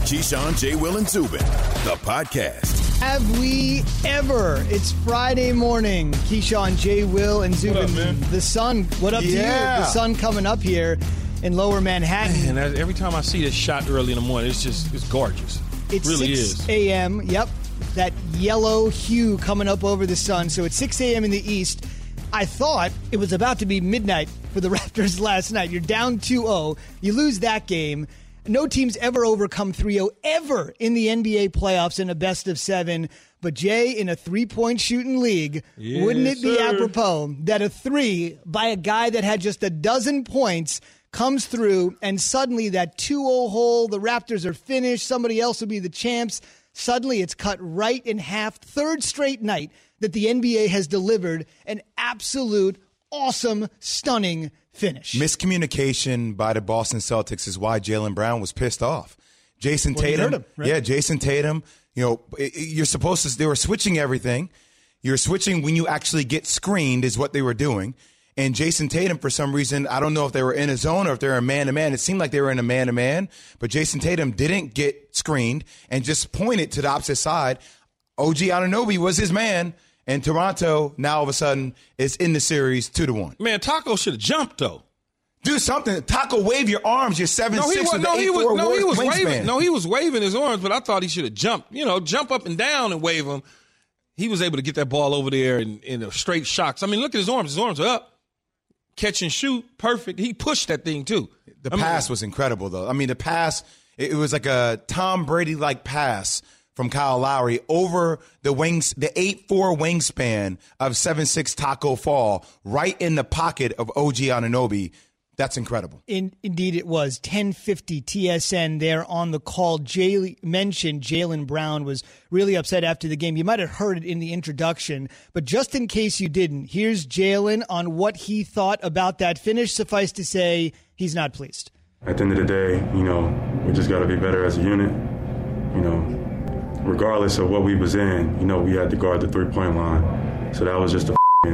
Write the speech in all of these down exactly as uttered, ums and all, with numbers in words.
Keyshawn, J. Will, and Zubin, the podcast. Have we ever? It's Friday morning. Keyshawn, J. Will, and Zubin. What up, man? The sun. What up yeah. to you? The sun coming up here in Lower Manhattan. Man, every time I see this shot early in the morning, it's just it's gorgeous. It's it really six is. a.m. Yep, that yellow hue coming up over the sun. So it's six a.m. in the east. I thought it was about to be midnight for the Raptors last night. You're down two oh. You lose that game. No team's ever overcome three oh ever in the N B A playoffs in a best of seven. But, Jay, in a three-point shooting league, yes, wouldn't it be sir. apropos that a three by a guy that had just a dozen points comes through and suddenly that two oh hole, the Raptors are finished, somebody else will be the champs. Suddenly it's cut right in half. Third straight night that the N B A has delivered an absolute awesome, stunning finish. Miscommunication by the Boston Celtics is why Jaylen Brown was pissed off. Jason well, Tatum, him, right? yeah, Jason Tatum, you know, you're supposed to, they were switching everything. You're switching when you actually get screened is what they were doing. And Jason Tatum, for some reason, I don't know if they were in a zone or if they were a man-to-man. It seemed like they were in a man-to-man, but Jason Tatum didn't get screened and just pointed to the opposite side. O G Anunoby was his man, and Toronto now all of a sudden is in the series two to one. Man, Taco should have jumped, though. Do something. Taco, wave your arms. You're seven No, he six was, with no, the he eight was, four no, he was wingspan. waving. No, he was waving his arms, but I thought he should have jumped. You know, jump up and down and wave them. He was able to get that ball over there in, in a straight shocks. I mean, look at his arms. His arms are up. Catch and shoot, perfect. He pushed that thing, too. The I mean, pass was incredible, though. I mean, the pass, it, it was like a Tom Brady-like pass from Kyle Lowry over the wings, the eight four wingspan of seven six Taco Fall, right in the pocket of O G Anunoby. That's incredible. In, indeed, it was. ten fifty T S N there on the call. Jay mentioned Jaylen Brown was really upset after the game. You might have heard it in the introduction, but just in case you didn't, here's Jaylen on what he thought about that finish. Suffice to say, he's not pleased. At the end of the day, you know, we just got to be better as a unit. You know, regardless of what we was in, you know, we had to guard the three-point line. So that was just a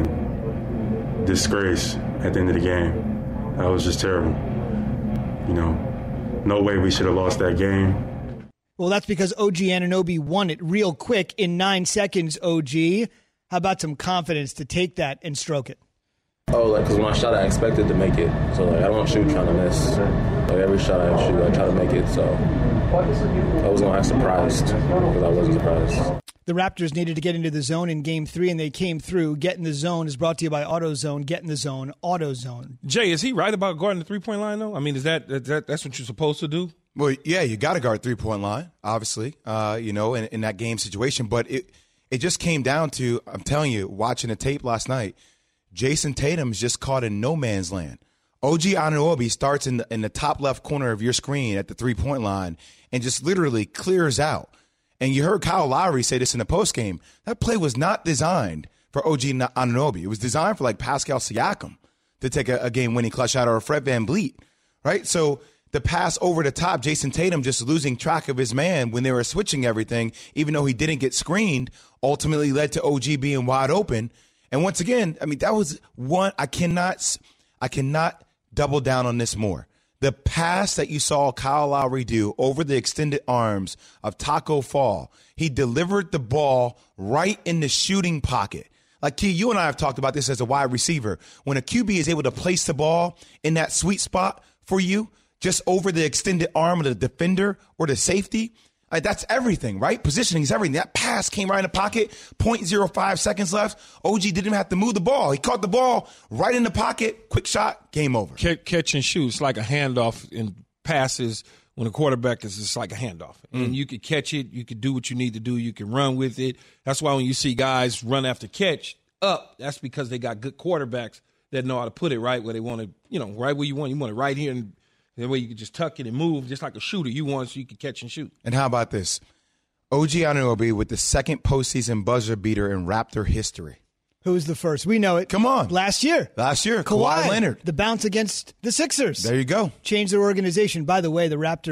f***ing disgrace at the end of the game. That was just terrible. You know, no way we should have lost that game. Well, that's because O G Anunoby won it real quick in nine seconds, O G. How about some confidence to take that and stroke it? Oh, like, because when I shot, I expected to make it. So, like, I don't shoot trying to miss. Like, every shot I shoot, I try to make it. So, I was going to act surprised because I wasn't surprised. The Raptors needed to get into the zone in game three, and they came through. Get in the zone is brought to you by AutoZone. Get in the zone, AutoZone. Jay, is he right about guarding the three-point line, though? I mean, is that, that that's what you're supposed to do? Well, yeah, you got to guard three-point line, obviously, uh, you know, in, in that game situation. But it it just came down to, I'm telling you, watching the tape last night, Jason Tatum's just caught in no man's land. O G Anunoby starts in the, in the top left corner of your screen at the three-point line and just literally clears out. And you heard Kyle Lowry say this in the postgame. That play was not designed for O G Anunoby. It was designed for like Pascal Siakam to take a, a game-winning clutch shot or a Fred VanVleet, right? So the pass over the top, Jason Tatum just losing track of his man when they were switching everything, even though he didn't get screened, ultimately led to O G being wide open. And once again, I mean, that was one, I cannot, I cannot double down on this more. The pass that you saw Kyle Lowry do over the extended arms of Taco Fall, he delivered the ball right in the shooting pocket. Like, Key, you and I have talked about this as a wide receiver. When a Q B is able to place the ball in that sweet spot for you, just over the extended arm of the defender or the safety, like, that's everything, right? Positioning is everything. That pass came right in the pocket, zero point zero five seconds left. O G didn't even have to move the ball. He caught the ball right in the pocket, quick shot, game over. Catch and shoot. It's like a handoff in passes when a quarterback is just like a handoff. Mm. And you could catch it. You could do what you need to do. You can run with it. That's why when you see guys run after catch up, that's because they got good quarterbacks that know how to put it right where they want to, you know, right where you want. You want it right here, and that way you can just tuck it and move just like a shooter. You want so you can catch and shoot. And how about this? O G Anunoby with the second postseason buzzer beater in Raptor history. Who was the first? We know it. Come on. Last year. Last year, Kawhi, Kawhi Leonard. The bounce against the Sixers. There you go. Changed their organization. By the way, the Raptors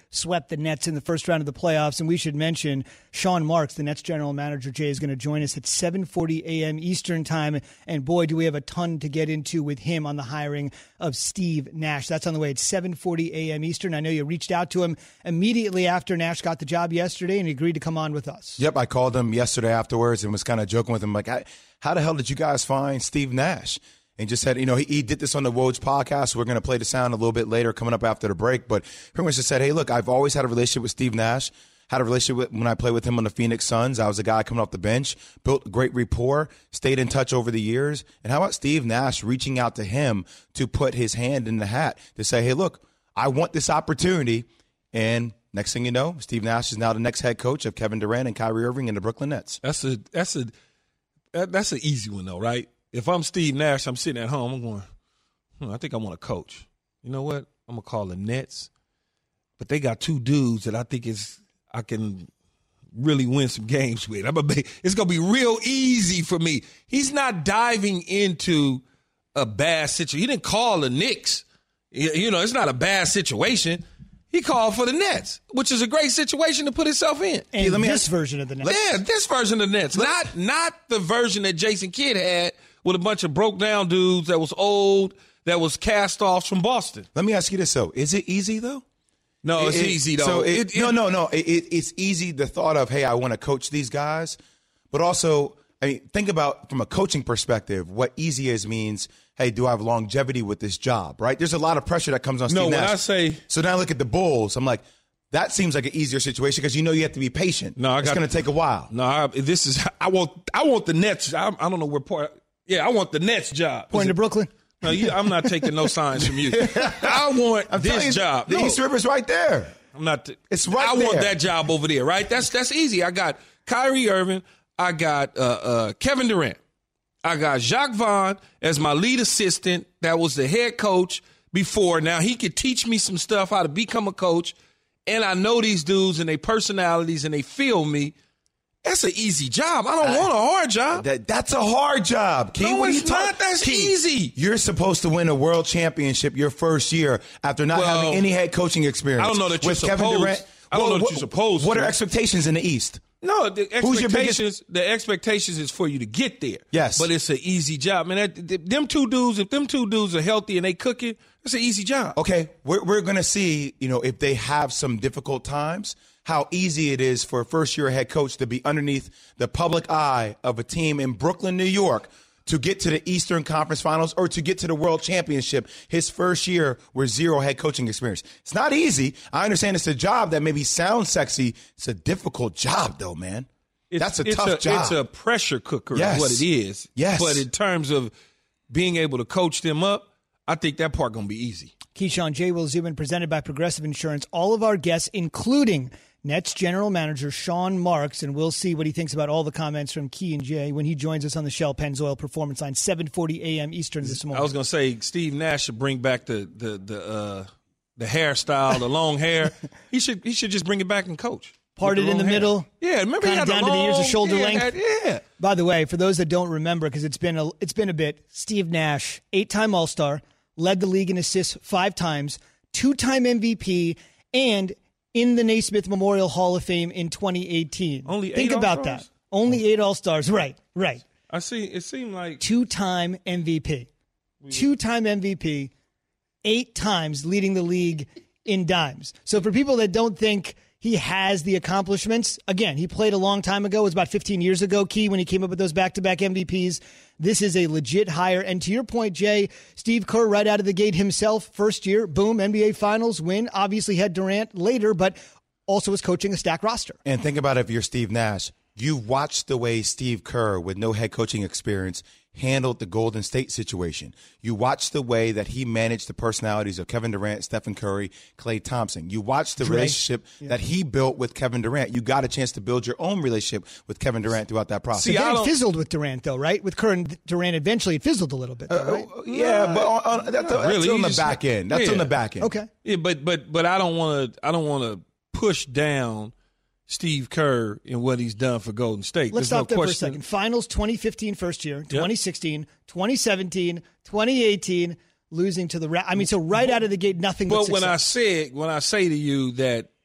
swept the Nets in the first round of the playoffs. And we should mention Sean Marks, the Nets general manager, Jay, is going to join us at seven forty a.m. Eastern time. And boy, do we have a ton to get into with him on the hiring of Steve Nash. That's on the way at seven forty a.m. Eastern. I know you reached out to him immediately after Nash got the job yesterday, and he agreed to come on with us. Yep, I called him yesterday afterwards and was kind of joking with him, like, how the hell did you guys find Steve Nash? And just said, you know, he, he did this on the Woj podcast. We're going to play the sound a little bit later coming up after the break. But pretty much just said, hey, look, I've always had a relationship with Steve Nash. Had a relationship with, when I played with him on the Phoenix Suns. I was a guy coming off the bench, built great rapport, stayed in touch over the years. And how about Steve Nash reaching out to him to put his hand in the hat to say, hey, look, I want this opportunity. And next thing you know, Steve Nash is now the next head coach of Kevin Durant and Kyrie Irving and the Brooklyn Nets. That's a that's a that's an easy one though, right? If I'm Steve Nash, I'm sitting at home, I'm going, hmm, I think I want to coach. You know what? I'm going to call the Nets. But they got two dudes that I think is I can really win some games with. I'm a, it's going to be real easy for me. He's not diving into a bad situation. He didn't call the Knicks. You know, it's not a bad situation. He called for the Nets, which is a great situation to put himself in. And hey, let me this ask, version of the Nets. Yeah, this version of the Nets. Not not the version that Jason Kidd had with a bunch of broke down dudes that was old, that was cast offs from Boston. Let me ask you this, though. Is it easy, though? No, it's it, easy, though. So it, it, it, no, no, no. It, it, it's easy, the thought of, hey, I want to coach these guys. But also, I mean, think about from a coaching perspective, what easy is means, hey, do I have longevity with this job, right? There's a lot of pressure that comes on No, Steve when Nash. I say – So now I look at the Bulls. I'm like, that seems like an easier situation because you know you have to be patient. No, I it's got- going to take a while. No, I, this is – I want I want the Nets. I, I don't know where part – yeah, I want the Nets job. Pointing to Brooklyn. No, you, I'm not taking no signs from you. I want I'm telling this you, job. The No, East River's right there. I'm not. T- It's right I want there. that job over there, right? That's that's easy. I got Kyrie Irving. I got uh, uh, Kevin Durant. I got Jacques Vaughn as my lead assistant. That was the head coach before. Now he could teach me some stuff how to become a coach. And I know these dudes and their personalities and they feel me. That's an easy job. I don't want a hard job. That, that's a hard job. Key. No, What are it's you talking- not. That's Key, easy. You're supposed to win a world championship your first year after not Well, having any head coaching experience. I don't know that you're With Kevin supposed- Durant. I don't know that what, you're supposed What to. are expectations in the East? No, the Who's your expectations. The expectations is for you to get there. Yes. but it's an easy job, man. That, th- them two dudes, if them two dudes are healthy and they cooking, it's an easy job. Okay, we're we're gonna see, you know, if they have some difficult times, how easy it is for a first year head coach to be underneath the public eye of a team in Brooklyn, New York, to get to the Eastern Conference Finals or to get to the World Championship his first year with zero head coaching experience. It's not easy. I understand it's a job that maybe sounds sexy. It's a difficult job, though, man. It's, That's a it's tough a, job. It's a pressure cooker Yes. is what it is. Yes. But in terms of being able to coach them up, I think that part going to be easy. Keyshawn, J. Will Zubin, presented by Progressive Insurance. All of our guests, including Nets general manager Sean Marks, and we'll see what he thinks about all the comments from Key and Jay when he joins us on the Shell Pennzoil Performance Line, seven forty a.m. Eastern this morning. I was going to say Steve Nash should bring back the the the uh, the hairstyle, the long hair. He should he should just bring it back and coach. Parted With the in the long hair. middle. Yeah, remember he Kind had of the down to the ears of long- shoulder yeah, length. had- yeah. By the way, for those that don't remember, because it's been a it's been a bit, Steve Nash, eight-time All-Star, led the league in assists five times, two-time M V P, and in the Naismith Memorial Hall of Fame in twenty eighteen. Only Think eight about All-Stars? that. Only eight All-Stars. Right, right. I see. It seemed like Two-time M V P. Two-time M V P, eight times leading the league in dimes. So for people that don't think he has the accomplishments, again, he played a long time ago. It was about fifteen years ago, Key, when he came up with those back-to-back M V Ps. This is a legit hire. And to your point, Jay, Steve Kerr right out of the gate himself, first year, boom, N B A Finals win. Obviously had Durant later, but also was coaching a stacked roster. And think about it, if you're Steve Nash, you watched the way Steve Kerr, with no head coaching experience, handled the Golden State situation. You watched the way that he managed the personalities of Kevin Durant, Stephen Curry, Klay Thompson. You watched the Dre. relationship Yeah. that he built with Kevin Durant. You got a chance to build your own relationship with Kevin Durant throughout that process. See, Then I it don't- fizzled with Durant, though, right? With Kerr and Durant, eventually it fizzled a little bit, though, right? Uh, yeah, but on, on, that's, that's really. on He the just- back end. That's yeah. on the back end. Okay. Yeah, but but but I don't want to. I don't want to push down Steve Kerr and what he's done for Golden State. Let's There's stop no there for a question. second. Finals twenty fifteen first year, twenty sixteen, twenty seventeen, twenty eighteen, losing to the Ra- I mean, so right out of the gate, nothing but But when I success. said when I say to you that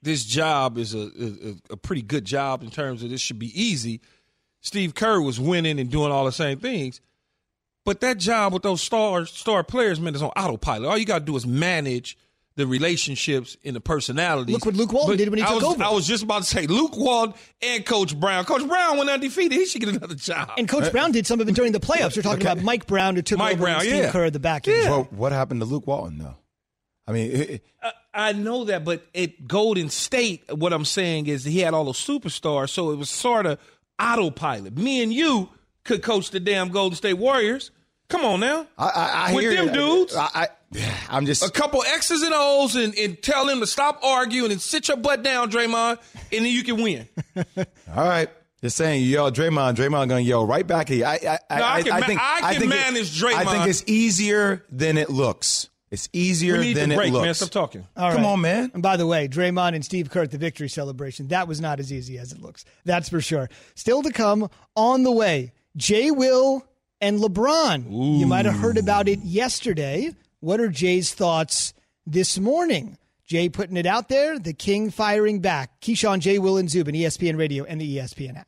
this job is a, a, a pretty good job in terms of this should be easy. Steve Kerr was winning and doing all the same things. But that job with those star star players, man, is on autopilot. All you got to do is manage the relationships and the personalities. Look what Luke Walton but did when he I took was, over. I was just about to say, Luke Walton and Coach Brown. Coach Brown went undefeated. He should get another job. And Coach Brown did some of it during the playoffs. We're talking okay. about Mike Brown, who took Mike over Brown, Steve yeah. Kerr at the back end. Yeah. Well, what happened to Luke Walton, though? I mean, it, it, I, I know that, but at Golden State, what I'm saying is he had all those superstars, so it was sort of autopilot. Me and you could coach the damn Golden State Warriors. Come on now. I, I, I With hear them it. dudes. I, I, I'm just a couple X's and O's and, and tell them to stop arguing and sit your butt down, Draymond, and then you can win. All right. Just saying, you yell Draymond, Draymond gonna yell right back at you. I, I, no, I, can, I, I ma- think I can I think manage it, Draymond. I think it's easier than it looks. It's easier we need than to break, it looks. Man, stop talking. All Come right. on, man. And by the way, Draymond and Steve Kerr at the victory celebration, that was not as easy as it looks. That's for sure. Still to come on the way, Jay Will and LeBron. Ooh. You might have heard about it yesterday. What are Jay's thoughts this morning? Jay putting it out there, the King firing back. Keyshawn, Jay, Will, and Zubin, E S P N Radio and the E S P N app.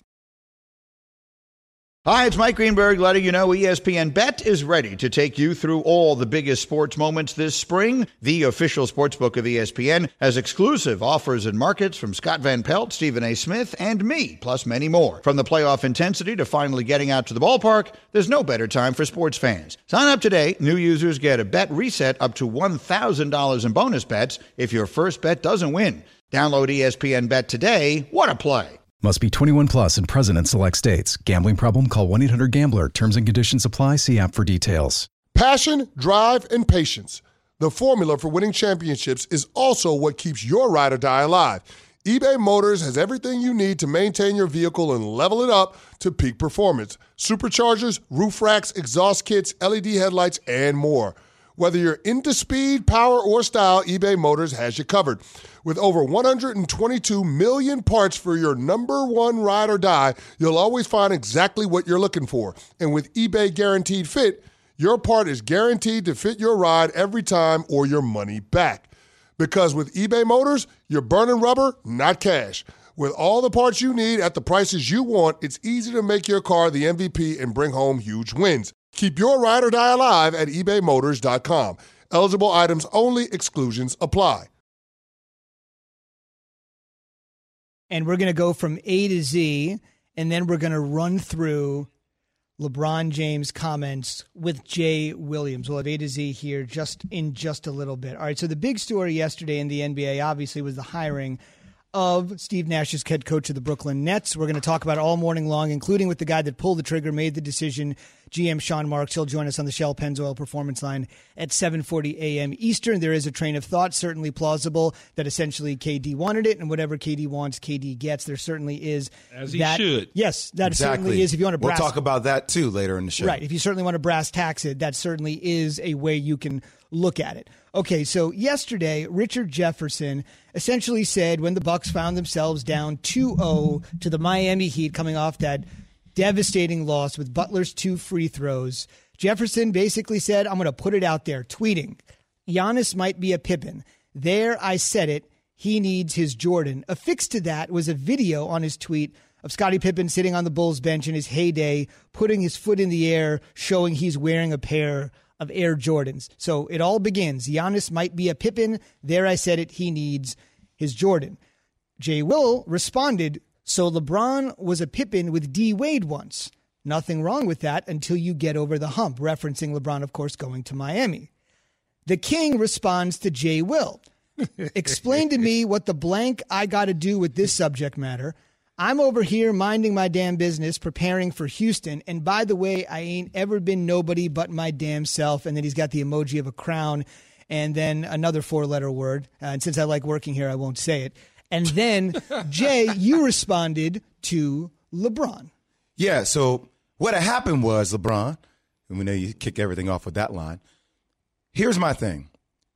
Hi, it's Mike Greenberg letting you know E S P N Bet is ready to take you through all the biggest sports moments this spring. The official sportsbook of E S P N has exclusive offers and markets from Scott Van Pelt, Stephen A. Smith, and me, plus many more. From the playoff intensity to finally getting out to the ballpark, there's no better time for sports fans. Sign up today. New users get a bet reset up to one thousand dollars in bonus bets if your first bet doesn't win. Download E S P N Bet today. What a play. Must be twenty-one plus and present in select states. Gambling problem? Call one eight hundred gambler. Terms and conditions apply. See app for details. Passion, drive, and patience. The formula for winning championships is also what keeps your ride or die alive. eBay Motors has everything you need to maintain your vehicle and level it up to peak performance. Superchargers, roof racks, exhaust kits, L E D headlights, and more. Whether you're into speed, power, or style, eBay Motors has you covered. With over one hundred twenty-two million parts for your number one ride or die, you'll always find exactly what you're looking for. And with eBay Guaranteed Fit, your part is guaranteed to fit your ride every time or your money back. Because with eBay Motors, you're burning rubber, not cash. With all the parts you need at the prices you want, it's easy to make your car the M V P and bring home huge wins. Keep your ride or die alive at ebay motors dot com. Eligible items only. Exclusions apply. And we're going to go from A to Z, and then we're going to run through LeBron James comments with Jay Williams. We'll have A to Z here just in just a little bit. All right, so the big story yesterday in the N B A, obviously, was the hiring of Steve Nash as head coach of the Brooklyn Nets. We're going to talk about it all morning long, including with the guy that pulled the trigger, made the decision, G M Sean Marks. He'll join us on the Shell Pennzoil Performance Line at seven forty a.m. Eastern. There is a train of thought, certainly plausible, that essentially K D wanted it, and whatever K D wants, K D gets. There certainly is. As he that, should. Yes, that exactly. certainly is. If you want to brass, we'll talk about that, too, later in the show. Right. If you certainly want to brass tax it, that certainly is a way you can look at it. Okay, so yesterday, Richard Jefferson essentially said when the Bucks found themselves down two oh to the Miami Heat coming off that devastating loss with Butler's two free throws, Jefferson basically said, I'm going to put it out there, tweeting, Giannis might be a Pippen. There, I said it. He needs his Jordan. Affixed to that was a video on his tweet of Scottie Pippen sitting on the Bulls bench in his heyday, putting his foot in the air, showing he's wearing a pair of Air Jordans. So it all begins. Giannis might be a Pippen. There, I said it. He needs his Jordan. Jay Will responded, so LeBron was a Pippen with D. Wade once. Nothing wrong with that until you get over the hump, referencing LeBron, of course, going to Miami. The King responds to Jay Will. Explain to me what the blank I got to do with this subject matter. I'm over here minding my damn business, preparing for Houston. And by the way, I ain't ever been nobody but my damn self. And then he's got the emoji of a crown and then another four-letter word. Uh, and since I like working here, I won't say it. And then, Jay, you responded to LeBron. Yeah, so what had happened was, LeBron, and we know you kick everything off with that line. Here's my thing.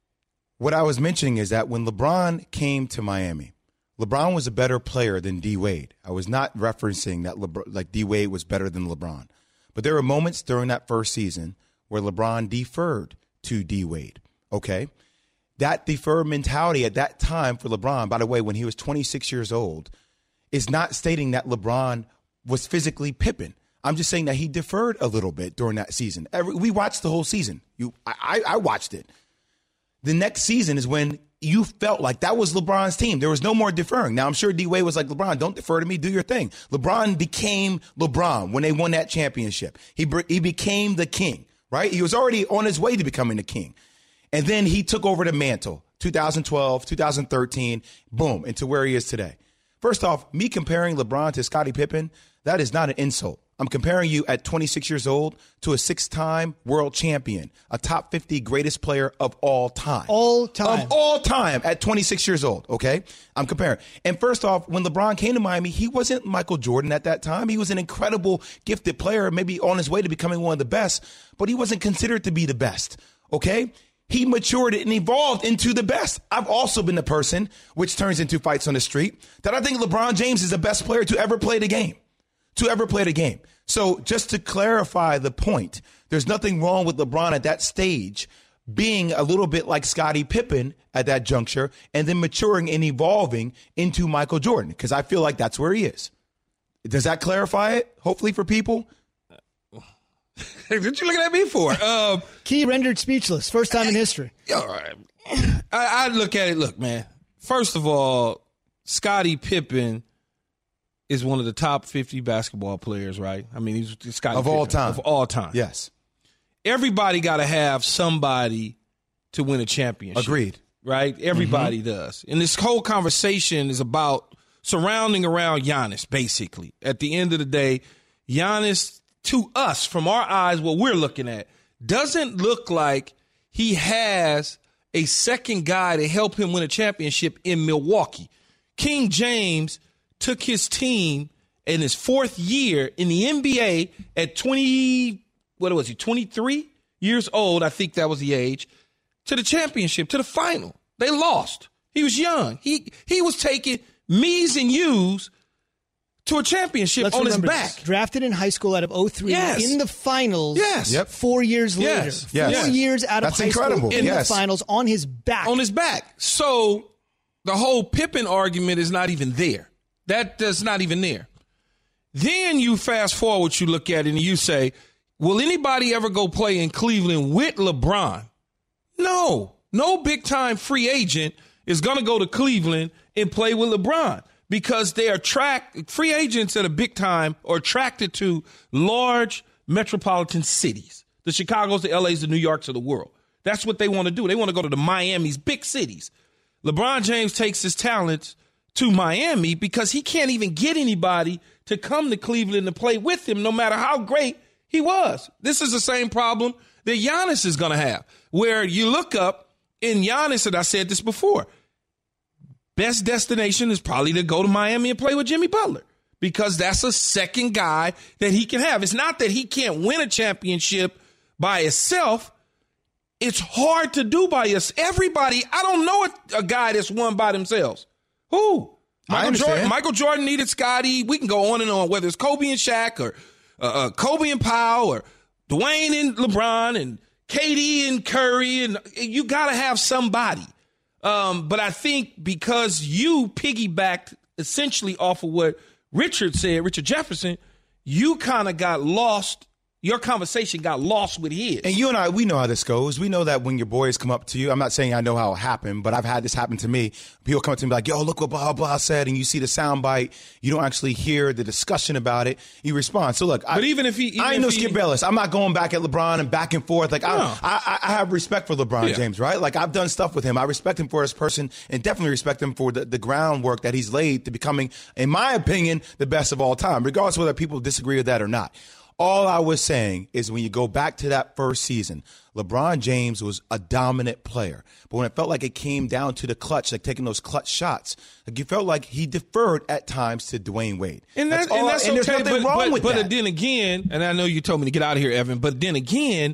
What I was mentioning is that when LeBron came to Miami, LeBron was a better player than D. Wade. I was not referencing that LeBron, like D. Wade was better than LeBron. But there were moments during that first season where LeBron deferred to D. Wade. Okay? that deferred mentality at that time for LeBron, by the way, when he was twenty-six years old, is not stating that LeBron was physically Pippen. I'm just saying that he deferred a little bit during that season. Every, we watched the whole season. You, I, I watched it. The next season is when you felt like that was LeBron's team. There was no more deferring. Now, I'm sure D-Wade was like, LeBron, don't defer to me. Do your thing. LeBron became LeBron when they won that championship. He he became the king, right? He was already on his way to becoming the king. And then he took over the mantle, two thousand twelve, two thousand thirteen, boom, into where he is today. First off, me comparing LeBron to Scottie Pippen, that is not an insult. I'm comparing you at twenty-six years old to a six-time world champion, a top fifty greatest player of all time. All time. Of all time at twenty-six years old, okay? I'm comparing. And first off, when LeBron came to Miami, he wasn't Michael Jordan at that time. He was an incredible, gifted player, maybe on his way to becoming one of the best, but he wasn't considered to be the best, okay? He matured and evolved into the best. I've also been the person, which turns into fights on the street, that I think LeBron James is the best player to ever play the game. To ever play the game. So just to clarify the point, there's nothing wrong with LeBron at that stage being a little bit like Scottie Pippen at that juncture and then maturing and evolving into Michael Jordan, because I feel like that's where he is. Does that clarify it, hopefully, for people? What you looking at me for? Um, Key rendered speechless. First time in history. All right. I, I look at it, look, man. First of all, Scottie Pippen is one of the top fifty basketball players, right? I mean, he's Scottie of Pippen, all time. Of all time. Yes. Everybody got to have somebody to win a championship. Agreed. Right? Everybody mm-hmm. does. And this whole conversation is about surrounding around Giannis, basically. At the end of the day, Giannis, to us, from our eyes, what we're looking at, doesn't look like he has a second guy to help him win a championship in Milwaukee. King James took his team in his fourth year in the N B A at twenty, what was he, twenty-three years old, I think that was the age, to the championship, to the final. They lost. He was young. He he was taking me's and you's to a championship Let's on his remember back. This. Drafted in high school out of oh three Yes. in the finals Yes. Yep. four years Yes. later. Yes. Four Yes. years out of That's high incredible. school in Yes. the finals on his back. On his back. So the whole Pippen argument is not even there. That that's not even there. Then you fast forward, you look at it and you say, will anybody ever go play in Cleveland with LeBron? No. No big-time free agent is going to go to Cleveland and play with LeBron because they are track free agents that are big-time are attracted to large metropolitan cities, the Chicagos, the L A's, the New Yorks of the world. That's what they want to do. They want to go to the Miamis, big cities. LeBron James takes his talents to Miami because he can't even get anybody to come to Cleveland to play with him, no matter how great he was. This is the same problem that Giannis is going to have, where you look up in Giannis, and I said this before, best destination is probably to go to Miami and play with Jimmy Butler because that's a second guy that he can have. It's not that he can't win a championship by himself. It's hard to do by us. Everybody, I don't know a, a guy that's won by themselves. Who? Michael Jordan. Michael Jordan needed Scottie. We can go on and on, whether it's Kobe and Shaq or uh, uh, Kobe and Powell or Dwayne and LeBron and K D and Curry. And you got to have somebody. Um, but I think because you piggybacked essentially off of what Richard said, Richard Jefferson, you kind of got lost. Your conversation got lost with his. And you and I, we know how this goes. We know that when your boys come up to you, I'm not saying I know how it happened, but I've had this happen to me. People come up to me like, yo, look what blah, blah said, and you see the sound bite. You don't actually hear the discussion about it. You respond. So, look. But I, even if he... Even I ain't no if he, Skip Bayless. I'm not going back at LeBron and back and forth. Like, no. I, I, I have respect for LeBron yeah. James, right? Like, I've done stuff with him. I respect him for his person and definitely respect him for the, the groundwork that he's laid to becoming, in my opinion, the best of all time, regardless of whether people disagree with that or not. All I was saying is when you go back to that first season, LeBron James was a dominant player. But when it felt like it came down to the clutch, like taking those clutch shots, like you felt like he deferred at times to Dwayne Wade. And, that, that's, all, and that's and okay, there's nothing but, wrong but, with but that. then again, and I know you told me to get out of here, Evan, but then again,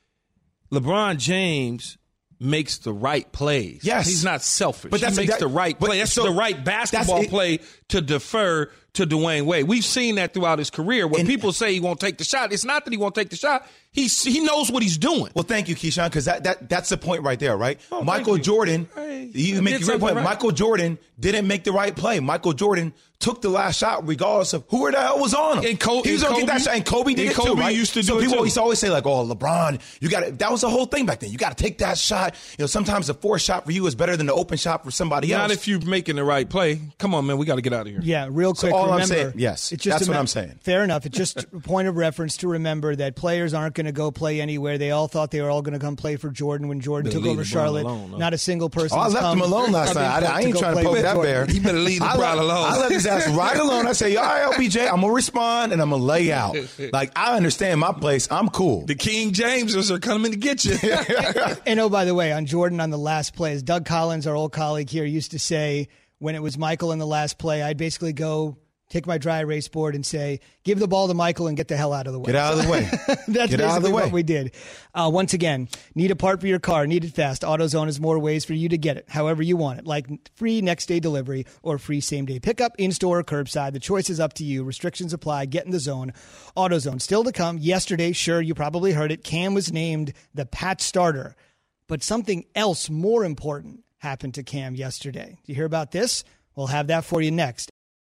LeBron James makes the right plays. Yes. He's not selfish. But that's he makes that, the right play. That's so the right basketball that's play to defer to Dwayne Wade. We've seen that throughout his career. When and, people say he won't take the shot, it's not that he won't take the shot. He's, he knows what he's doing. Well, thank you, Keyshawn, because that, that that's the point right there, right? Oh, Michael you. Jordan, hey, you make a great point. Right. Michael Jordan didn't make the right play. Michael Jordan took the last shot regardless of who the hell was on him. And Kobe, he was going to get that shot, and Kobe did and it Kobe too, right? used to so do people it too. used to always say, like, oh, LeBron, you got to, that was the whole thing back then. You got to take that shot. You know, sometimes the forced shot for you is better than the open shot for somebody Not else. Not if you're making the right play. Come on, man, we got to get out of here. Yeah, real quick, so all remember, I'm saying, yes, it's just that's a, what I'm saying. Fair enough. It's just a point of reference to remember that players aren't going to go play anywhere. They all thought they were all going to come play for Jordan when Jordan took over Charlotte. Alone, no? Not a single person. Oh, I left him alone last night. I, I ain't trying to poke that bear. He better leave LeBron alone. I left his ass right alone. I say, all right, L B J, I'm going to respond and I'm going to lay out. Like, I understand my place. I'm cool. The King Jamesers are coming to get you. And oh, by the way, on Jordan on the last play, as Doug Collins, our old colleague here, used to say when it was Michael in the last play, I'd basically go take my dry erase board and say, give the ball to Michael and get the hell out of the way. Get out of the way. That's get basically out of the way. what we did. Uh, once again, need a part for your car, need it fast. AutoZone has more ways for you to get it, however you want it, like free next-day delivery or free same-day pickup, in-store or curbside. The choice is up to you. Restrictions apply. Get in the zone. AutoZone. Still to come. Yesterday, sure, you probably heard it, Cam was named the Pat starter. But something else more important happened to Cam yesterday. Do you hear about this? We'll have that for you next.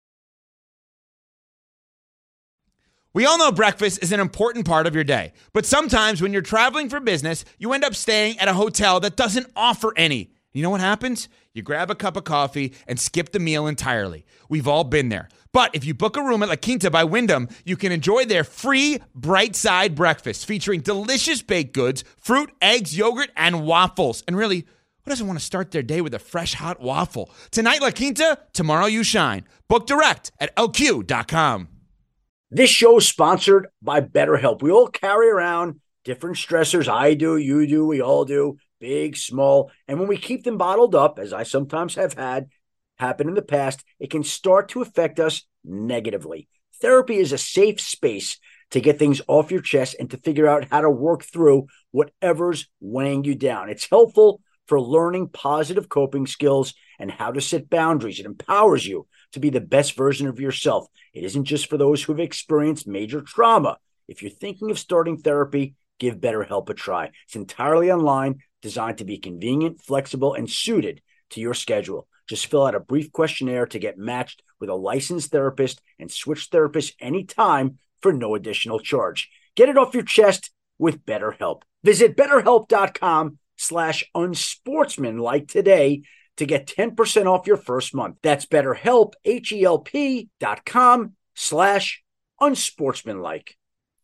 We all know breakfast is an important part of your day, but sometimes when you're traveling for business, you end up staying at a hotel that doesn't offer any. You know what happens? You grab a cup of coffee and skip the meal entirely. We've all been there. But if you book a room at La Quinta by Wyndham, you can enjoy their free Bright Side breakfast featuring delicious baked goods, fruit, eggs, yogurt, and waffles. And really, who doesn't want to start their day with a fresh hot waffle? Tonight, La Quinta, tomorrow you shine. Book direct at L Q dot com. This show is sponsored by BetterHelp. We all carry around different stressors. I do, you do, we all do, big, small. And when we keep them bottled up, as I sometimes have had happen in the past, it can start to affect us negatively. Therapy is a safe space to get things off your chest and to figure out how to work through whatever's weighing you down. It's helpful for learning positive coping skills and how to set boundaries. It empowers you to be the best version of yourself. It isn't just for those who have experienced major trauma. If you're thinking of starting therapy, give BetterHelp a try. It's entirely online, designed to be convenient, flexible, and suited to your schedule. Just fill out a brief questionnaire to get matched with a licensed therapist and switch therapists anytime for no additional charge. Get it off your chest with BetterHelp. Visit BetterHelp.com slash unsportsmanlike today to get ten percent off your first month. That's BetterHelp, H-E-L-P dot com slash unsportsmanlike.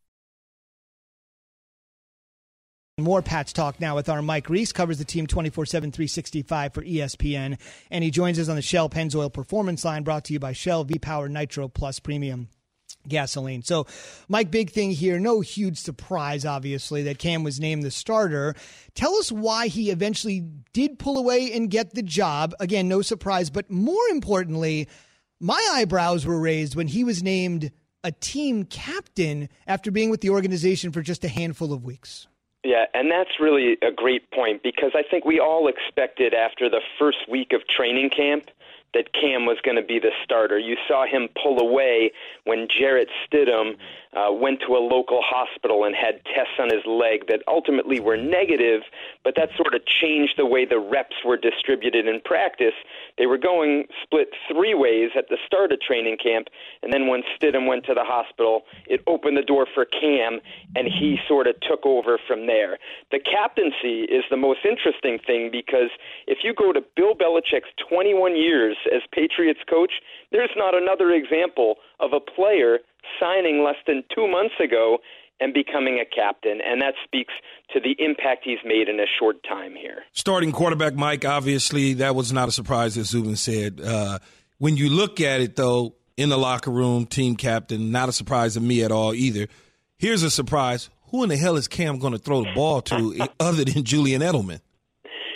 More Pats talk now with our Mike Reese, covers the team twenty-four seven, three sixty-five for E S P N, and he joins us on the Shell Pennzoil Performance Line, brought to you by Shell V-Power Nitro Plus Premium Gasoline. So, Mike, big thing here, no huge surprise, obviously, that Cam was named the starter. Tell us why he eventually did pull away and get the job. Again, no surprise, but more importantly, my eyebrows were raised when he was named a team captain after being with the organization for just a handful of weeks. Yeah, and that's really a great point, because I think we all expected after the first week of training camp that Cam was going to be the starter. You saw him pull away when Jarrett Stidham uh, went to a local hospital and had tests on his leg that ultimately were negative, but that sort of changed the way the reps were distributed in practice. They were going split three ways at the start of training camp, and then when Stidham went to the hospital, it opened the door for Cam, and he sort of took over from there. The captaincy is the most interesting thing, because if you go to Bill Belichick's twenty-one years as Patriots coach, there's not another example of a player signing less than two months ago and becoming a captain, and that speaks to the impact he's made in a short time here. Starting quarterback, Mike, obviously that was not a surprise, as Zubin said. Uh, when you look at it, though, in the locker room, team captain, not a surprise to me at all either. Here's a surprise. Who in the hell is Cam going to throw the ball to other than Julian Edelman?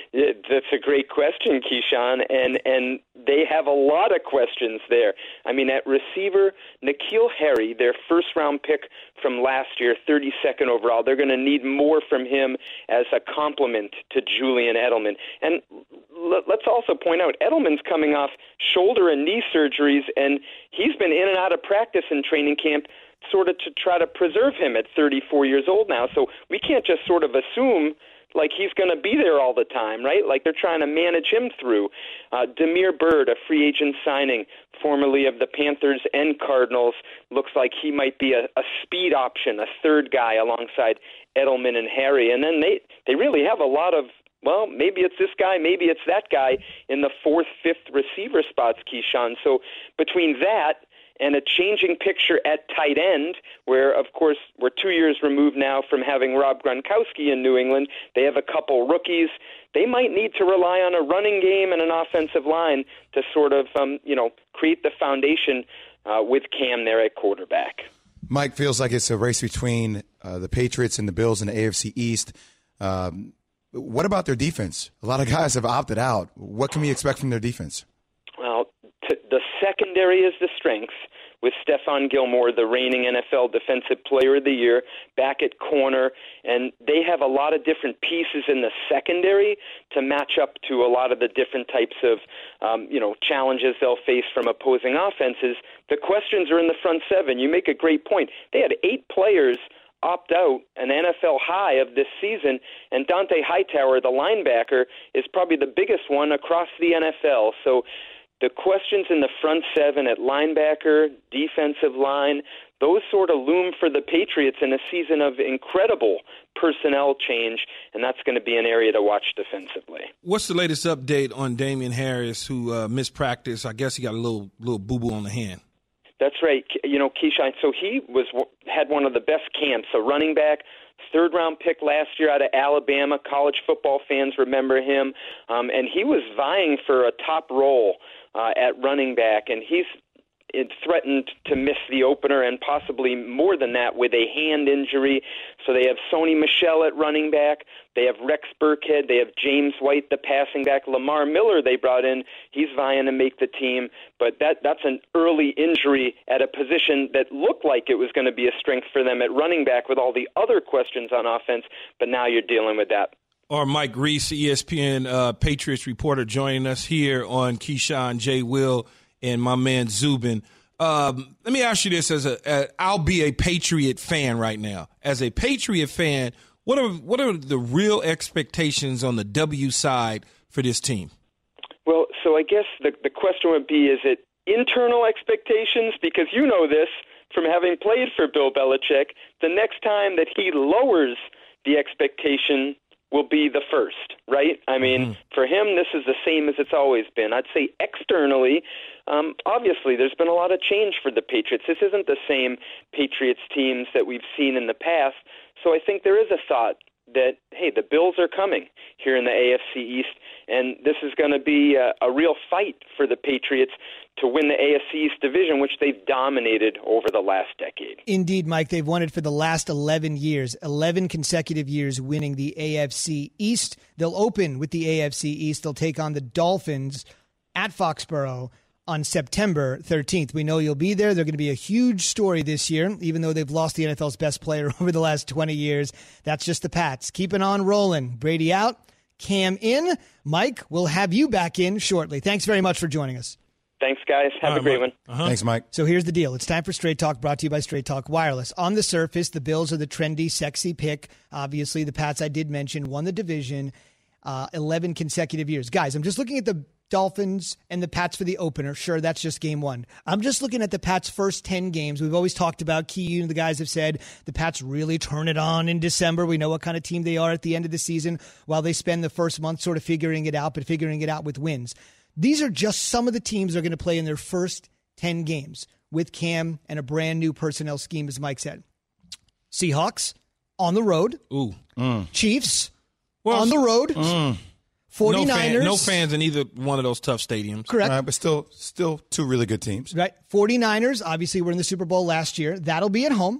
That's a great question, Keyshawn, and and they have a lot of questions there. I mean, at receiver, N'Keal Harry, their first-round pick from last year, thirty-second overall, they're going to need more from him as a complement to Julian Edelman. And l- let's also point out, Edelman's coming off shoulder and knee surgeries, and he's been in and out of practice in training camp sort of to try to preserve him at thirty-four years old now. So we can't just sort of assume like he's going to be there all the time, right? Like they're trying to manage him through. Uh, Damiere Byrd, a free agent signing, formerly of the Panthers and Cardinals, looks like he might be a, a speed option, a third guy alongside Edelman and Harry. And then they, they really have a lot of, well, maybe it's this guy, maybe it's that guy in the fourth, fifth receiver spots, Keyshawn. So between that and a changing picture at tight end, where, of course, we're two years removed now from having Rob Gronkowski in New England. They have a couple rookies. They might need to rely on a running game and an offensive line to sort of, um, you know, create the foundation uh, with Cam there at quarterback. Mike, feels like it's a race between uh, the Patriots and the Bills in the A F C East. Um, what about their defense? A lot of guys have opted out. What can we expect from their defense? Well, t- the secondary is the strength, with Stephon Gilmore, the reigning N F L Defensive Player of the Year, back at corner. And they have a lot of different pieces in the secondary to match up to a lot of the different types of, um, you know, challenges they'll face from opposing offenses. The questions are in the front seven. You make a great point. They had eight players opt out, an N F L high of this season, and Dante Hightower, the linebacker, is probably the biggest one across the N F L. So the questions in the front seven at linebacker, defensive line, those sort of loom for the Patriots in a season of incredible personnel change, and that's going to be an area to watch defensively. What's the latest update on Damian Harris, who uh, missed practice? I guess he got a little little boo-boo on the hand. That's right. You know, Keyshawn, so he was had one of the best camps, a running back, third-round pick last year out of Alabama. College football fans remember him. Um, and he was vying for a top role uh, at running back, and he's it threatened to miss the opener and possibly more than that with a hand injury. So they have Sony Michel at running back. They have Rex Burkhead. They have James White, the passing back. Lamar Miller they brought in. He's vying to make the team. But that that's an early injury at a position that looked like it was going to be a strength for them at running back with all the other questions on offense. But now you're dealing with that. Or Mike Reese, E S P N uh, Patriots reporter, joining us here on Keyshawn, J. Will, and my man Zubin. Um, let me ask you this: as a, a, I'll be a Patriot fan right now. As a Patriot fan, what are what are the real expectations on the W side for this team? Well, so I guess the the question would be: is it internal expectations? Because you know this from having played for Bill Belichick. The next time that he lowers the expectation will be the first, right? I mean, mm-hmm. for him, this is the same as it's always been. I'd say externally, um, obviously, there's been a lot of change for the Patriots. This isn't the same Patriots teams that we've seen in the past. So I think there is a thought that, hey, the Bills are coming here in the A F C East, and this is going to be a, a real fight for the Patriots to win the A F C East division, which they've dominated over the last decade. Indeed, Mike, they've won it for the last eleven years, eleven consecutive years winning the A F C East. They'll open with the A F C East. They'll take on the Dolphins at Foxborough on September thirteenth. We know you'll be there. They're going to be a huge story this year, even though they've lost the N F L's best player over the last twenty years. That's just the Pats. Keeping on rolling. Brady out, Cam in. Mike, we'll have you back in shortly. Thanks very much for joining us. Thanks, guys. Have All a great right, one. Uh-huh. Thanks, Mike. So here's the deal. It's time for Straight Talk, brought to you by Straight Talk Wireless. On the surface, the Bills are the trendy, sexy pick. Obviously, the Pats, I did mention, won the division uh, eleven consecutive years. Guys, I'm just looking at the Dolphins and the Pats for the opener. Sure, that's just game one. I'm just looking at the Pats' first ten games. We've always talked about, Key, you and the guys have said, the Pats really turn it on in December. We know what kind of team they are at the end of the season, while they spend the first month sort of figuring it out, but figuring it out with wins. These are just some of the teams that are going to play in their first ten games with Cam and a brand new personnel scheme, as Mike said. Seahawks on the road. Ooh. Mm. Chiefs well, on the road. Mm. forty-niners. No, fan, no fans in either one of those tough stadiums. Correct. Right, but still, still two really good teams. Right. forty-niners, obviously, were in the Super Bowl last year. That'll be at home.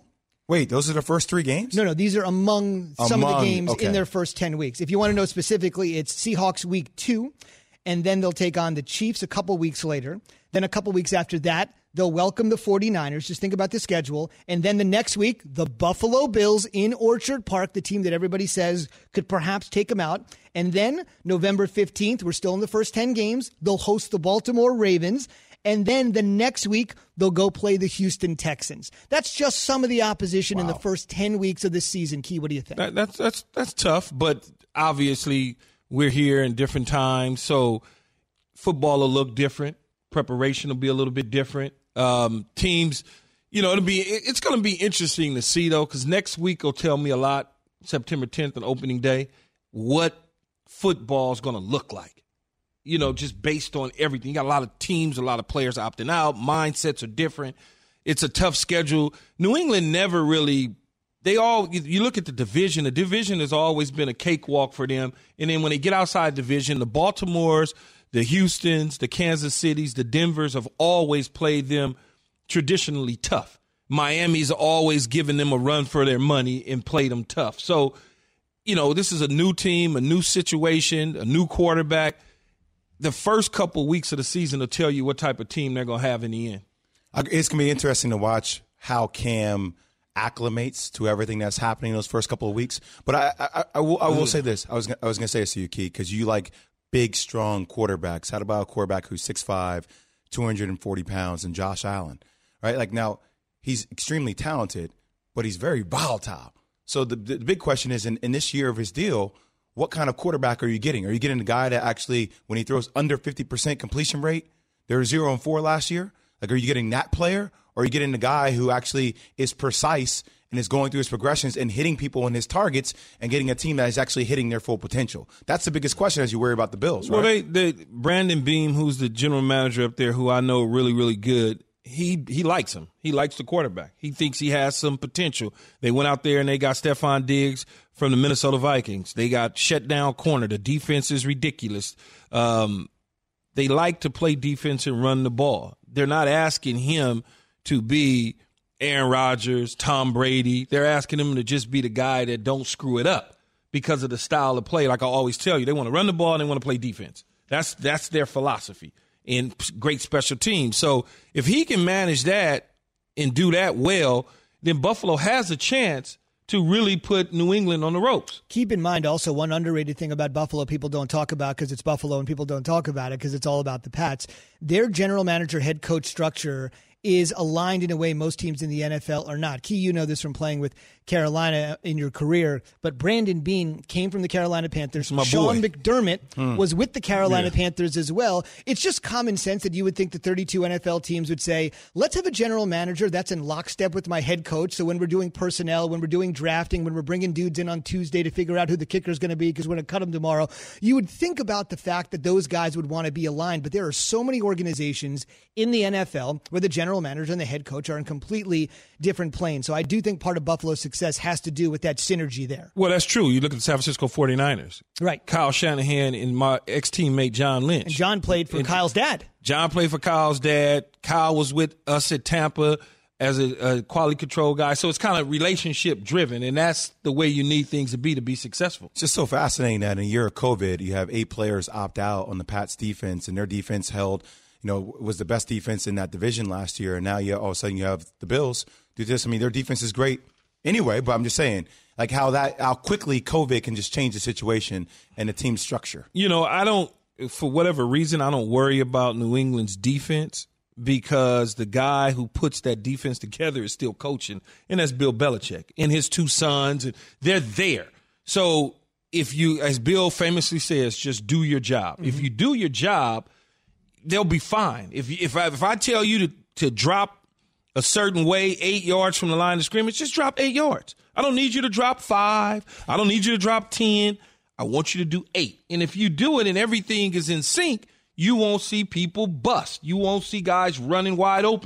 Wait, those are the first three games? No, no, these are among some Among- of the games okay. in their first ten weeks. If you want to know specifically, it's Seahawks week two, and then they'll take on the Chiefs a couple weeks later. Then a couple weeks after that, they'll welcome the forty-niners. Just think about the schedule. And then the next week, the Buffalo Bills in Orchard Park, the team that everybody says could perhaps take them out. And then November fifteenth, we're still in the first ten games. They'll host the Baltimore Ravens. And then the next week, they'll go play the Houston Texans. That's just some of the opposition wow. in the first ten weeks of this season. Key, what do you think? That, that's that's that's tough, but obviously we're here in different times, so football will look different. Preparation will be a little bit different. Um, teams, you know, it'll be it's going to be interesting to see though, because next week will tell me a lot. September tenth on opening day, what football is going to look like. You know, just based on everything. You got a lot of teams, a lot of players opting out. Mindsets are different. It's a tough schedule. New England never really, they all, you look at the division, the division has always been a cakewalk for them. And then when they get outside division, the Baltimores, the Houstons, the Kansas Cities, the Denvers have always played them traditionally tough. Miami's always given them a run for their money and played them tough. So, you know, this is a new team, a new situation, a new quarterback. The first couple weeks of the season will tell you what type of team they're going to have in the end. It's going to be interesting to watch how Cam acclimates to everything that's happening those first couple of weeks. But I, I, I will, I will say this. I was, I was going to say this to you, Key, because you like big, strong quarterbacks. How about a quarterback who's six five, two hundred forty pounds, and Josh Allen, right? Like now, he's extremely talented, but he's very volatile. So the, the big question is, in, in this year of his deal, what kind of quarterback are you getting? Are you getting a guy that actually, when he throws under fifty percent completion rate, they were zero and four last year? Like, are you getting that player? Or are you getting the guy who actually is precise and is going through his progressions and hitting people in his targets and getting a team that is actually hitting their full potential? That's the biggest question as you worry about the Bills, right? Well, they, they Brandon Beam, who's the general manager up there, who I know really, really good, he he likes him. He likes the quarterback. He thinks he has some potential. They went out there and they got Stephon Diggs from the Minnesota Vikings. They got shut down corner. The defense is ridiculous. Um, they like to play defense and run the ball. They're not asking him to be Aaron Rodgers, Tom Brady. They're asking him to just be the guy that don't screw it up because of the style of play. Like I always tell you, they want to run the ball and they want to play defense. That's that's their philosophy. And great special teams. So if he can manage that and do that well, then Buffalo has a chance to really put New England on the ropes. Keep in mind also one underrated thing about Buffalo people don't talk about because it's Buffalo and people don't talk about it because it's all about the Pats. Their general manager head coach structure is aligned in a way most teams in the N F L are not. Key, you know this from playing with Carolina in your career, but Brandon Beane came from the Carolina Panthers. My Sean boy. McDermott Hmm. was with the Carolina Yeah. Panthers as well. It's just common sense that you would think the thirty-two N F L teams would say, let's have a general manager that's in lockstep with my head coach. So when we're doing personnel, when we're doing drafting, when we're bringing dudes in on Tuesday to figure out who the kicker is going to be because we're going to cut them tomorrow, you would think about the fact that those guys would want to be aligned. But there are so many organizations in the N F L where the general manager and the head coach are in completely different planes. So I do think part of Buffalo's success has to do with that synergy there. Well, that's true. You look at the San Francisco forty-niners. Right. Kyle Shanahan and my ex-teammate John Lynch. And John played for And Kyle's dad. John played for Kyle's dad. Kyle was with us at Tampa as a, a quality control guy. So it's kind of relationship driven, and that's the way you need things to be to be successful. It's just so fascinating that in a year of COVID, you have eight players opt out on the Pats defense, and their defense held, you know, was the best defense in that division last year. And now you all of a sudden you have the Bills do this. I mean, their defense is great anyway, but I'm just saying, like how that, how quickly COVID can just change the situation and the team structure. You know, I don't, for whatever reason, I don't worry about New England's defense because the guy who puts that defense together is still coaching, and that's Bill Belichick and his two sons, and they're there. So if you, as Bill famously says, just do your job. Mm-hmm. If you do your job, they'll be fine. If if I, if I tell you to, to drop a certain way, eight yards from the line of scrimmage, just drop eight yards. I don't need you to drop five. I don't need you to drop ten. I want you to do eight. And if you do it and everything is in sync, you won't see people bust. You won't see guys running wide open.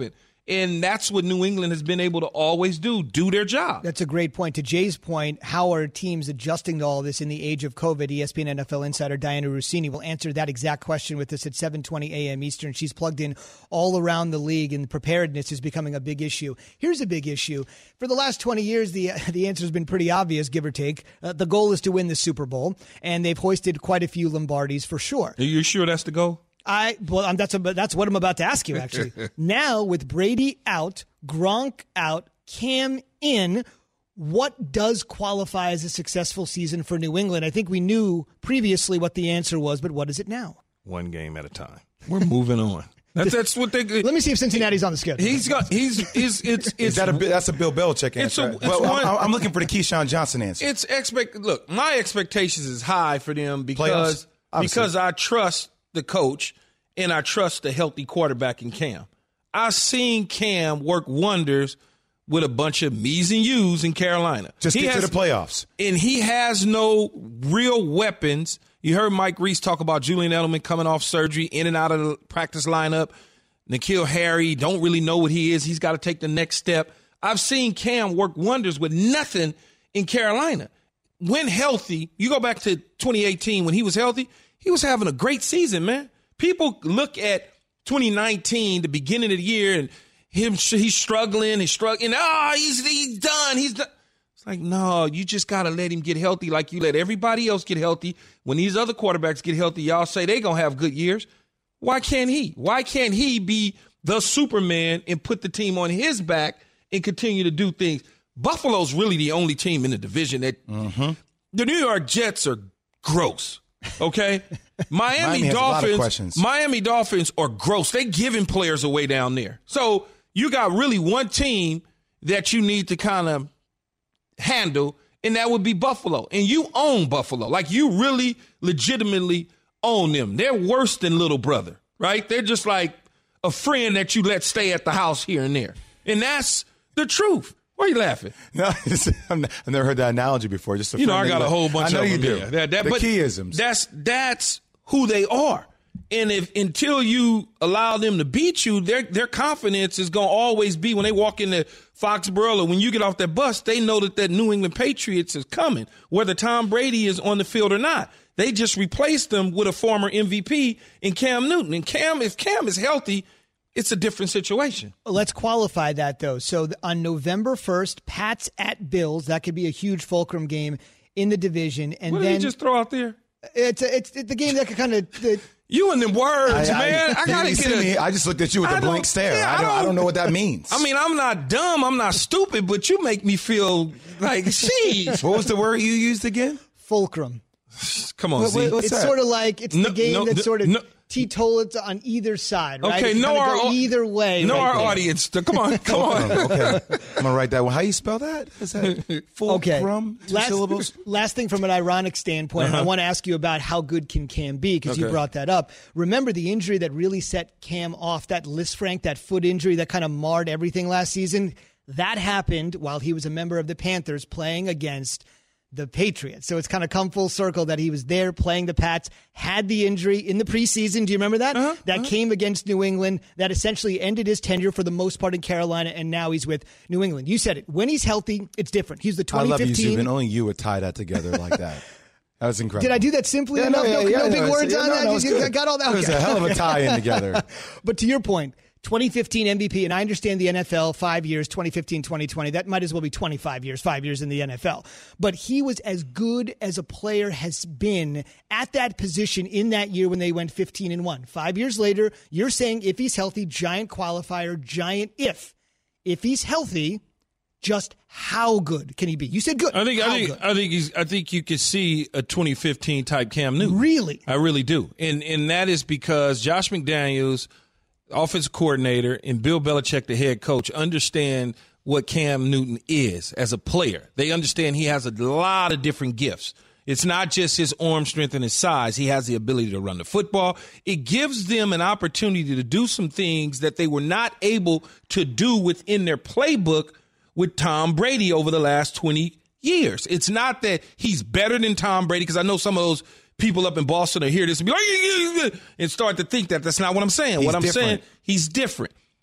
And that's what New England has been able to always do, do their job. That's a great point. To Jay's point, how are teams adjusting to all this in the age of COVID? E S P N N F L insider Diana Rossini will answer that exact question with us at seven twenty a.m. Eastern. She's plugged in all around the league, and preparedness is becoming a big issue. Here's a big issue. For the last twenty years, the the answer has been pretty obvious, give or take. Uh, the goal is to win the Super Bowl, and they've hoisted quite a few Lombardis for sure. Are you sure that's the goal? I well, um, that's a, that's what I'm about to ask you, actually. Now, with Brady out, Gronk out, Cam in, what does qualify as a successful season for New England? I think we knew previously what the answer was, but what is it now? One game at a time. We're moving on. That's, that's what they. Let me see if Cincinnati's on the schedule. He's got. He's. He's. It's. It's. Is that a, that's a Bill Belichick answer. It's a, it's well, one, I'm, I'm looking for the Keyshawn Johnson answer. It's expect. Look, my expectations is high for them because because I trust the coach and I trust the healthy quarterback in Cam. I've seen Cam work wonders with a bunch of me's and you's in Carolina. Just he get has, to the playoffs. And he has no real weapons. You heard Mike Reese talk about Julian Edelman coming off surgery, in and out of the practice lineup. N'Keal Harry, don't really know what he is. He's got to take the next step. I've seen Cam work wonders with nothing in Carolina. When healthy, you go back to twenty eighteen when he was healthy, he was having a great season, man. People look at twenty nineteen, the beginning of the year, and him he's struggling, he's struggling. Oh, he's he's done. He's done. It's like, no, you just got to let him get healthy like you let everybody else get healthy. When these other quarterbacks get healthy, y'all say they going to have good years. Why can't he? Why can't he be the Superman and put the team on his back and continue to do things? Buffalo's really the only team in the division that mm-hmm. the New York Jets are gross. Okay, Miami, Miami Dolphins. Miami Dolphins are gross. They giving players away down there. So you got really one team that you need to kind of handle, and that would be Buffalo. And you own Buffalo, like you really, legitimately own them. They're worse than little brother, right? They're just like a friend that you let stay at the house here and there, and that's the truth. Why are you laughing? No, I've never heard that analogy before. Just a you know, I got like, a whole bunch. I know of you them, do. Yeah. That, that, the but keyisms. That's that's who they are. And if until you allow them to beat you, their their confidence is going to always be when they walk into Foxborough or when you get off that bus, they know that that New England Patriots is coming, whether Tom Brady is on the field or not. They just replaced them with a former M V P in Cam Newton. And Cam, if Cam is healthy, it's a different situation. Let's qualify that, though. So on November first, Pats at Bills. That could be a huge fulcrum game in the division. And what then did he just throw out there? It's a, it's, it's the game that could kind of. You and them words, I, man. I, I gotta get me. I just looked at you with I a blank stare. Yeah, I, don't, I, don't, I don't know what that means. I mean, I'm not dumb. I'm not stupid, but you make me feel like, sheesh. What was the word you used again? Fulcrum. Come on, what, Z. What's it's that? Sort of like it's no, the game no, that's no, sort of no. teetotals on either side, right? Okay, no, our go either way. No, right our there. audience. Come on, come on. Okay, I'm gonna write that one. How you spell that? Is that full okay. crumb? Two last, syllables. Last thing from an ironic standpoint, uh-huh. I want to ask you about how good can Cam be because okay. you brought that up. Remember the injury that really set Cam off, that Lisfranc, that foot injury that kind of marred everything last season? That happened while he was a member of the Panthers playing against the Patriots. So it's kind of come full circle that he was there playing the Pats, had the injury in the preseason. Do you remember that? Uh-huh, that uh-huh. came against New England. That essentially ended his tenure for the most part in Carolina, and now he's with New England. You said it. When he's healthy, it's different. He's the twenty fifteen. I love you, Zubin. Only you would tie that together like that. That was incredible. Did I do that simply yeah, enough? No, yeah, no yeah, no yeah, big no, words yeah, on no, that? No, you good. got all that? Okay. It was a hell of a tie-in together. But to your point, twenty fifteen M V P, and I understand the N F L, five years, twenty fifteen, twenty twenty. That might as well be twenty-five years, five years in the N F L. But he was as good as a player has been at that position in that year when they went fifteen and one. Five years later, you're saying if he's healthy, giant qualifier, giant if. If he's healthy, just how good can he be? You said good. I think how I think good? I think he's I think you could see a twenty fifteen type Cam Newton. Really? I really do. And and that is because Josh McDaniels, offensive coordinator, and Bill Belichick, the head coach, understand what Cam Newton is as a player. They understand he has a lot of different gifts. It's not just his arm strength and his size. He has the ability to run the football. It gives them an opportunity to do some things that they were not able to do within their playbook with Tom Brady over the last twenty years. It's not that he's better than Tom Brady, because I know some of those people up in Boston are hear this and be like, and start to think that. That's not what I'm saying. He's what I'm different. saying, he's different.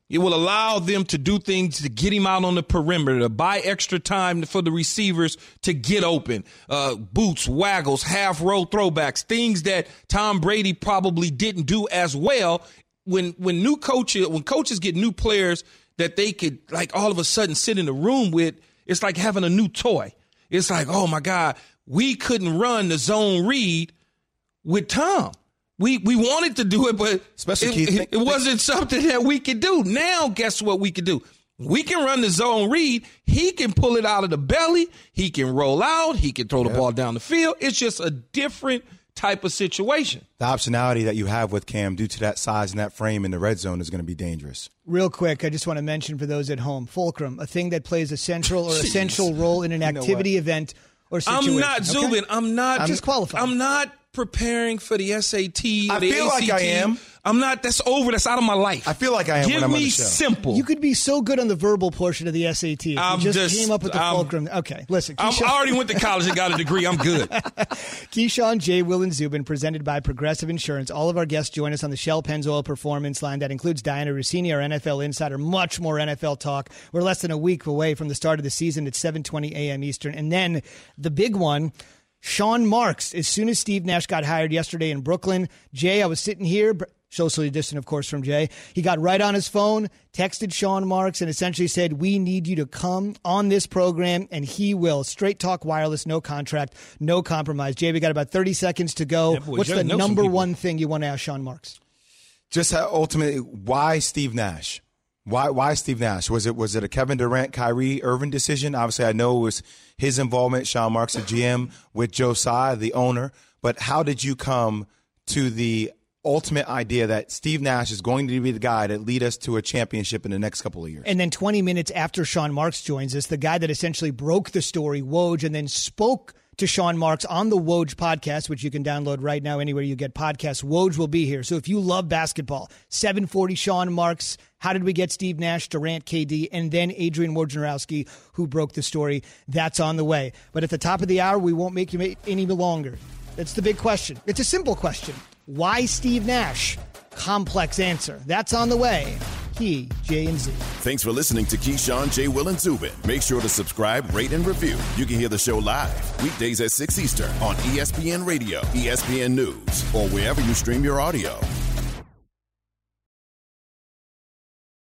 It will allow them to do things to get him out on the perimeter, to buy extra time for the receivers to get open. Uh, boots, waggles, half-row throwbacks, things that Tom Brady probably didn't do as well. When when new coaches, when coaches get new players that they could, like, all of a sudden sit in the room with, it's like having a new toy. It's like, oh, my God, we couldn't run the zone read with Tom. We we wanted to do it, but Especially it, Keith, it, it wasn't something that we could do. Now, guess what we can do? We can run the zone read. He can pull it out of the belly. He can roll out. He can throw the yep. ball down the field. It's just a different type of situation. The optionality that you have with Cam due to that size and that frame in the red zone is going to be dangerous. Real quick, I just want to mention for those at home, fulcrum, a thing that plays a central or essential role in an You know activity, what? event, or situation. I'm not, Zubin. Okay? I'm not. I'm just qualified. I'm not preparing for the S A T. Or I the feel A C T. like I am. I'm not. That's over. That's out of my life. I feel like I am Give when I'm on me the show. simple. You could be so good on the verbal portion of the S A T if I'm you just, just- came up with the I'm- fulcrum. Okay, listen. I'm, Keyshawn, I already went to college and got a degree. I'm good. Keyshawn, J. Will, and Zubin, presented by Progressive Insurance. All of our guests join us on the Shell Pennzoil Performance Line. That includes Diana Rossini, our N F L insider. Much more N F L talk. We're less than a week away from the start of the season at seven twenty a.m. Eastern. And then the big one, Sean Marks. As soon as Steve Nash got hired yesterday in Brooklyn, Jay, I was sitting here, socially distant, of course, from Jay. He got right on his phone, texted Sean Marks, and essentially said, we need you to come on this program, and he will. Straight talk, wireless, no contract, no compromise. Jay, we got about thirty seconds to go. Yeah, boy, What's you the know some number people. one thing you want to ask Sean Marks? Just how, ultimately, why Steve Nash? Why why Steve Nash? Was it was it a Kevin Durant, Kyrie Irving decision? Obviously, I know it was his involvement. Sean Marks, the G M, with Josiah, the owner. But how did you come to the ultimate idea that Steve Nash is going to be the guy that lead us to a championship in the next couple of years? And then twenty minutes after Sean Marks joins us, the guy that essentially broke the story, Woj, and then spoke to Sean Marks on the Woj podcast, which you can download right now anywhere you get podcasts. Woj will be here. So if you love basketball, seven forty Sean Marks, how did we get Steve Nash, Durant, K D, and then Adrian Wojnarowski, who broke the story. That's on the way. But at the top of the hour, we won't make you wait any longer. That's the big question. It's a simple question. Why Steve Nash? Complex answer. That's on the way. Key, J and Z. Thanks for listening to Keyshawn, J. Will, and Zubin. Make sure to subscribe, rate, and review. You can hear the show live weekdays at six Eastern on E S P N Radio, E S P N News, or wherever you stream your audio.